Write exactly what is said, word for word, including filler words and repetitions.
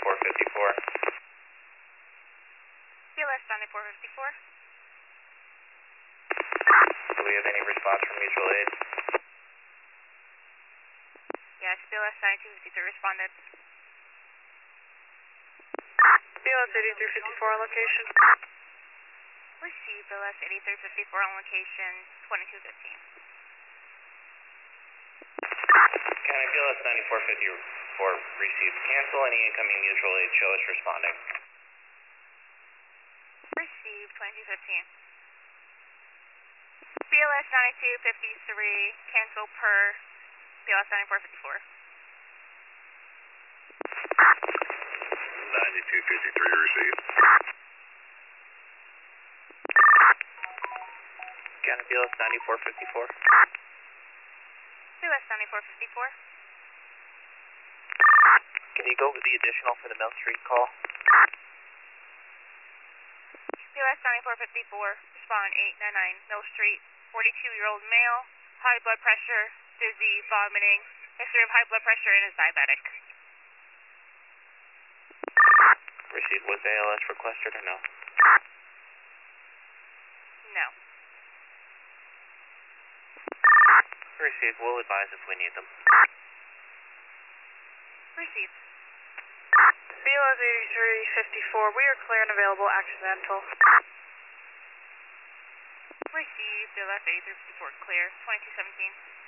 ninety-four fifty-four. B L S ninety-four fifty-four. Do we have any response from mutual aid? Yes, B L S ninety-two fifty-three responded. B L S eighty-three fifty-four on location. Receive B L S eighty-three fifty-four on location, twenty-two fifteen. County B L S ninety-four fifty-four received. Cancel any incoming mutual aid. Show us responding. Receive twenty-two fifteen. B L S ninety-two fifty-three, cancel per B L S ninety-four fifty-four. ninety-two fifty-three received. County B L S ninety-four fifty-four. B L S ninety-four fifty-four. Can you go with the additional for the Mill Street call? B L S ninety-four fifty-four, respond eight nine nine Mill Street, forty-two-year-old male, high blood pressure, dizzy, vomiting, history of high blood pressure, and is diabetic. Received. Was A L S requested or no? No. Received. We'll advise if we need them. Received. B L S eighty-three fifty-four, we are clear and available, accidental. Received. B L S eighty-three fifty-four, clear, twenty-two seventeen.